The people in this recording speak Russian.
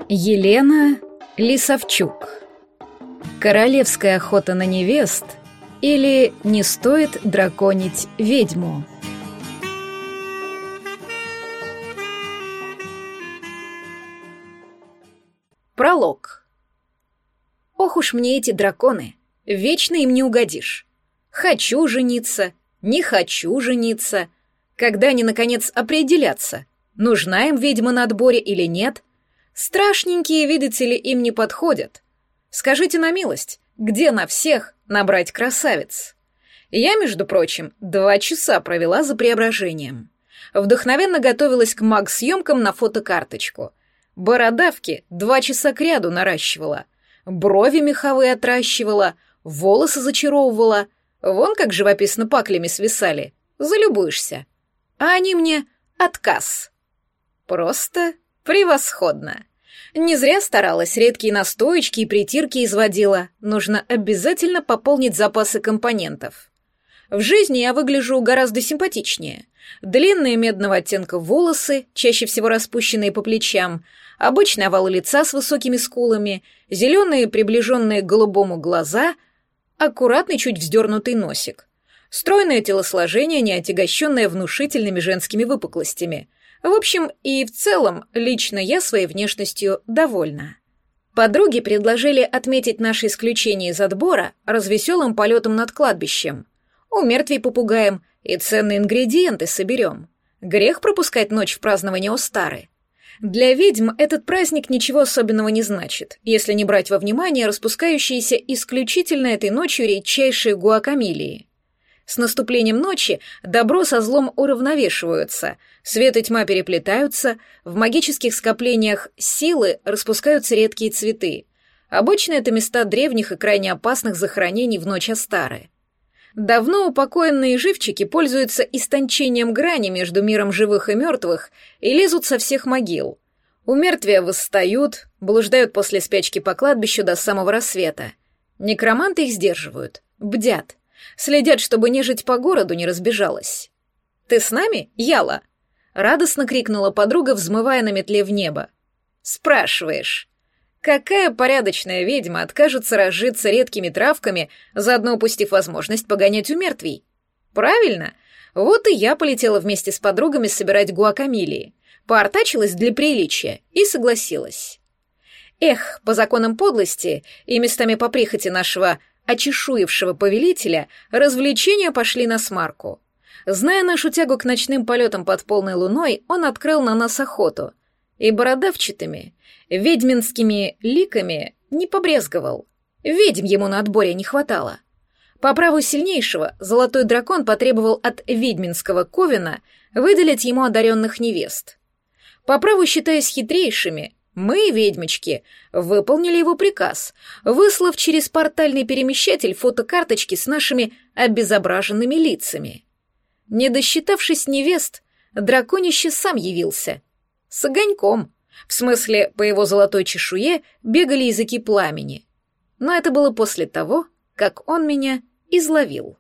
Елена Лисовчук. Королевская охота на невест или не стоит драконить ведьму. Пролог. Ох уж мне эти драконы, вечно им не угодишь. Хочу жениться, не хочу жениться. Когда они, наконец, определятся, нужна им ведьма на отборе или нет? Страшненькие, видите ли, им не подходят. Скажите на милость, где на всех набрать красавиц? Я, между прочим, 2 часа провела за Преображением. Вдохновенно готовилась к маг-съемкам на фотокарточку. Бородавки 2 часа кряду наращивала, брови меховые отращивала, волосы зачаровывала. Вон как живописно паклями свисали. Залюбуешься. А они мне отказ. Просто превосходно. Не зря старалась, редкие настоечки и притирки изводила. Нужно обязательно пополнить запасы компонентов. В жизни я выгляжу гораздо симпатичнее. Длинные медного оттенка волосы, чаще всего распущенные по плечам, обычный овал лица с высокими скулами, зеленые, приближенные к голубому глаза, аккуратный, чуть вздернутый носик. Стройное телосложение, не отягощенное внушительными женскими выпуклостями. В общем, и в целом, лично я своей внешностью довольна. Подруги предложили отметить наше исключение из отбора развеселым полетом над кладбищем. У мертвей попугаем и ценные ингредиенты соберем. Грех пропускать ночь в празднование Остары. Для ведьм этот праздник ничего особенного не значит, если не брать во внимание распускающиеся исключительно этой ночью редчайшие гуакамелии. С наступлением ночи добро со злом уравновешиваются, свет и тьма переплетаются, в магических скоплениях силы распускаются редкие цветы. Обычно это места древних и крайне опасных захоронений в ночь Остары. Давно упокоенные живчики пользуются истончением грани между миром живых и мертвых и лезут со всех могил. У мертвия восстают, блуждают после спячки по кладбищу до самого рассвета. Некроманты их сдерживают, бдят. Следят, чтобы нежить по городу не разбежалась. «Ты с нами, Яла?» — радостно крикнула подруга, взмывая на метле в небо. «Спрашиваешь, какая порядочная ведьма откажется разжиться редкими травками, заодно упустив возможность погонять у мертвей? Правильно, вот и я полетела вместе с подругами собирать гуакамелии, поортачилась для приличия и согласилась. Эх, по законам подлости и местами по прихоти нашего очешуевшего повелителя, развлечения пошли на смарку. Зная нашу тягу к ночным полетам под полной луной, он открыл на нас охоту. И бородавчатыми, ведьминскими ликами не побрезговал. Ведьм ему на отборе не хватало. По праву сильнейшего, золотой дракон потребовал от ведьминского ковена выделить ему одаренных невест. По праву, считаясь хитрейшими, мы, ведьмочки, выполнили его приказ, выслав через портальный перемещатель фотокарточки с нашими обезображенными лицами. Не досчитавшись невест, драконище сам явился. С огоньком, в смысле, по его золотой чешуе бегали языки пламени. Но это было после того, как он меня изловил.